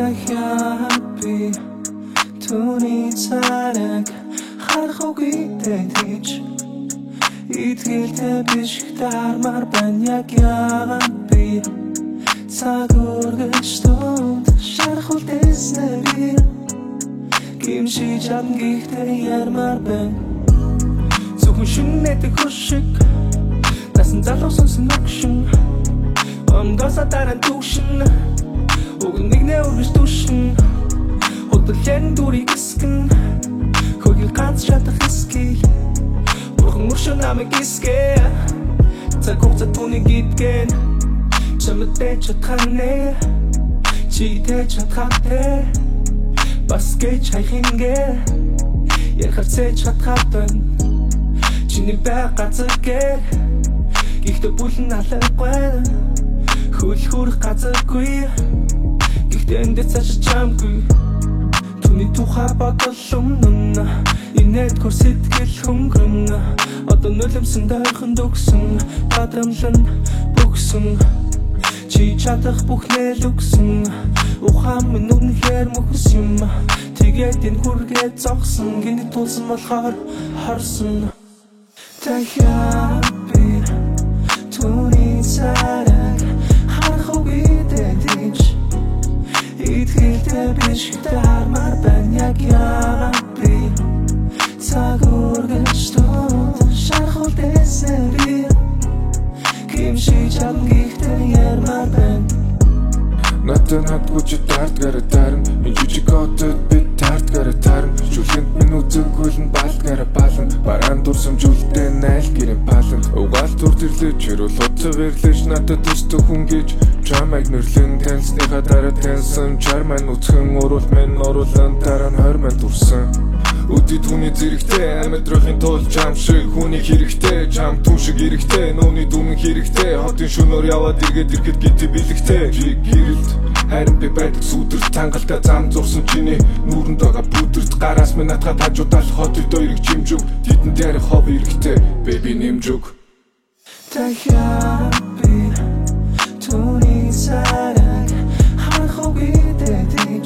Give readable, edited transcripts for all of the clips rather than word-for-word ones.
дахиад би түүний царайг харах үгүй гэж итгэлтэй биш дармаар байна яг яагаад би цаг үргэлж тунд шархал дэснэри гимшиж амгихтэй ярмаар байна зөвхөн шинэдэг хөшиг насан залуусан сэногшин Онгоса дараа түшин Уг нэгнээ үргэлж түшин Хөдөлгөн дүрийг эсгэн Хөлийг ганц шатах эсгэл Бурхан өршөө намайг эсгэ Цаг хугацаа түүнийг идгэн Чамтай чадханэ Читэй чадхатай Бас гэж хайхингэ Ярихаар цэж чадхаатай Чиний байгаа цагэр Гэхдээ бүлэн алахгүй Хөл хүрэх газаргүй Гэхдээ эндээ цааш чамгүй Түүний тухай бодол өмнө Инээдгүр сэтгэл хөнгөрөн Одоо нулимсэн дойрхон дүгсэн Бадамлан бүгсэн Чи чадах бүхнээ л үгсэн Ухаан минь үнэхээр мөхс юм Тэгээд энэ хүргээд зогсон Гинэ тулсан болохоор хорсон Дахиад би Түүний царайг харах үгүй гэж итгэлтэй биш дармаар байна яг яагаад би цаг үргэлж тунд шархал дэснэри гимшиж амгихтэй ярмаар байна Надад надгүйч таардгаараа таарна Энэ жижиг хотод бид таардгаараа таарна Шүлгэнд минь үзэггүй нь балтгаараа бална Бараан дурсамжуултээ найл гэрэн пална Угаал тур тэрлэж хэрүүл утсаа вэрлэж Надад өстө хүн гэж Чамайг нэрлэн таньсныхаа дараа таньсан Чар маань үцхэн уруул минь уруулан дараа нь 20 маань дурсан Үди түүний зэрэгтэй Амьдрахын тул чам шиг хүнийг хэрэгтэй Чам түн шиг хэрэгтэй Нүуний дүмэн хэрэгтэй Хотын шөнөөр яваад иргээд ирэхэд гинти бэлэгтэй Жиг гэрэлт Харин би байдаг сүдэрт Тангалтай зам зурсан чиний Нүүрэнд байгаа бүдэрт Гараас минь натгаад хажуудаал хотыг дойрыг чимжүг Тэдэнд ярих хов хэрэгтэй Baby нэмжүг Дахиад би Түүний царайг харах үгүй гэж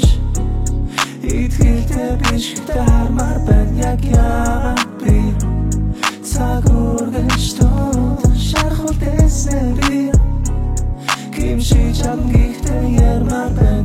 итгэлтэй биш дармаар байна яг яагаад би цаг үргэлж тунд шархал дэснэри гимшиж амгихтэй ярмаар байна